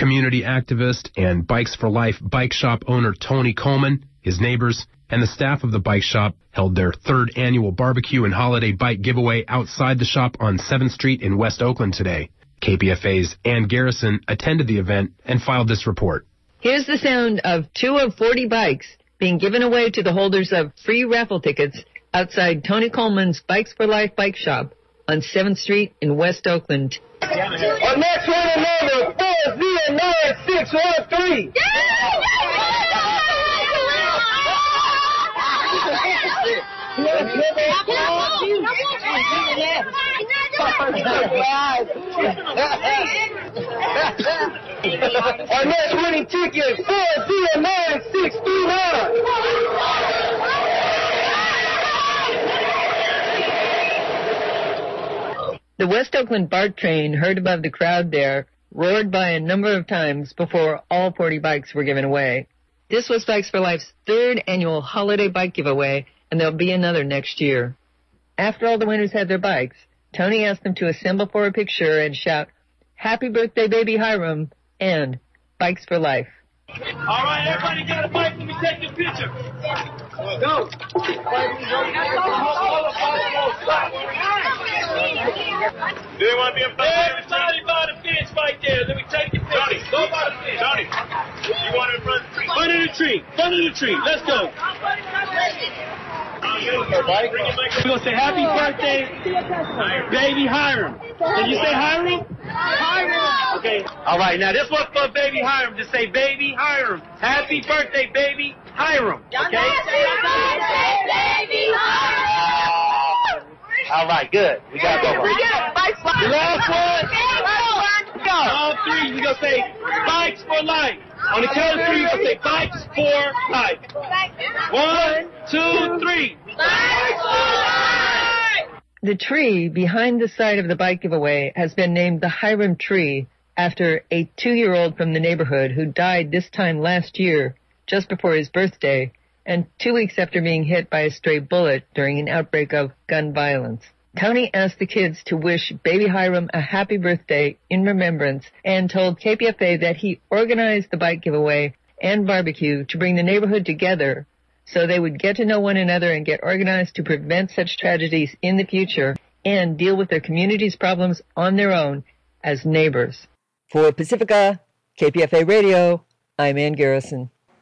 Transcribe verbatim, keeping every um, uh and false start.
community activist and Bikes for Life bike shop owner Tony Coleman, his neighbors, and the staff of the bike shop held their third annual barbecue and holiday bike giveaway outside the shop on seventh street in West Oakland today. K P F A's Ann Garrison attended the event and filed this report. Here's the sound of two of forty bikes being given away to the holders of free raffle tickets outside Tony Coleman's Bikes for Life bike shop on seventh street in West Oakland. Our next winner number four zero nine six one three. Our next winning ticket four zero nine six three nine. The West Oakland BART train heard above the crowd there roared by a number of times before all forty bikes were given away. This was Bikes for Life's third annual holiday bike giveaway, and there'll be another next year. After all the winners had their bikes, Tony asked them to assemble for a picture and shout, "Happy birthday, baby Hiram," and Bikes for Life. All right, everybody got a bike? Let me take your picture. Go. Do they want to be a Everybody by the fence right there. Let me take your picture. Johnny, go by the fence. Johnny, you want to run the tree? Front of the tree. Front of the tree. Let's go. We're going to say happy birthday, baby Hiram. Can you say Hiram? Hiram. Okay. All right. Now, this one's for baby Hiram. Just say baby Hiram. Happy birthday, baby Hiram. Okay? Happy birthday, baby Hiram. All right. Good. We got to go. The last one. Go. All three. We're going to say Bikes for Life. On the count of three, you're going to say Bikes for Life. One, two, three. Bikes for Life! The tree behind the site of the bike giveaway has been named the Hiram Tree after a two-year-old from the neighborhood who died this time last year, just before his birthday, and two weeks after being hit by a stray bullet during an outbreak of gun violence. Tony asked the kids to wish baby Hiram a happy birthday in remembrance and told K P F A that he organized the bike giveaway and barbecue to bring the neighborhood together so they would get to know one another and get organized to prevent such tragedies in the future and deal with their community's problems on their own as neighbors. For Pacifica, K P F A Radio, I'm Ann Garrison.